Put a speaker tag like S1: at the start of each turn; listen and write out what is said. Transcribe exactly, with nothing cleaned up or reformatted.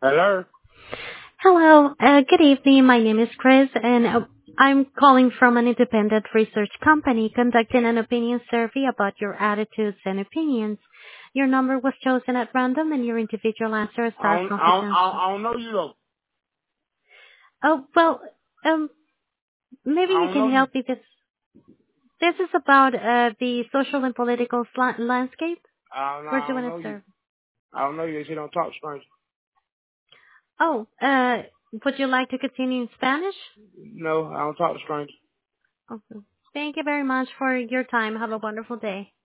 S1: Hello?
S2: Hello. Uh Good evening. My name is Chris, and uh, I'm calling from an independent research company conducting an opinion survey about your attitudes and opinions. Your number was chosen at random, and your individual answers
S1: I
S2: are
S1: don't, I don't, I don't,
S2: confidential.
S1: I don't know you though.
S2: Oh, well, um, maybe
S1: I
S2: you
S1: don't know
S2: can
S1: you.
S2: help me. This this is about uh the social and political sla- landscape.
S1: I don't,
S2: We're
S1: I
S2: doing
S1: don't
S2: a
S1: know you.
S2: survey.
S1: I don't know you. They say don't talk Spanish.
S2: Oh, uh, would you like to continue in Spanish?
S1: No, I don't talk to strangers.
S2: Okay. Thank you very much for your time. Have a wonderful day.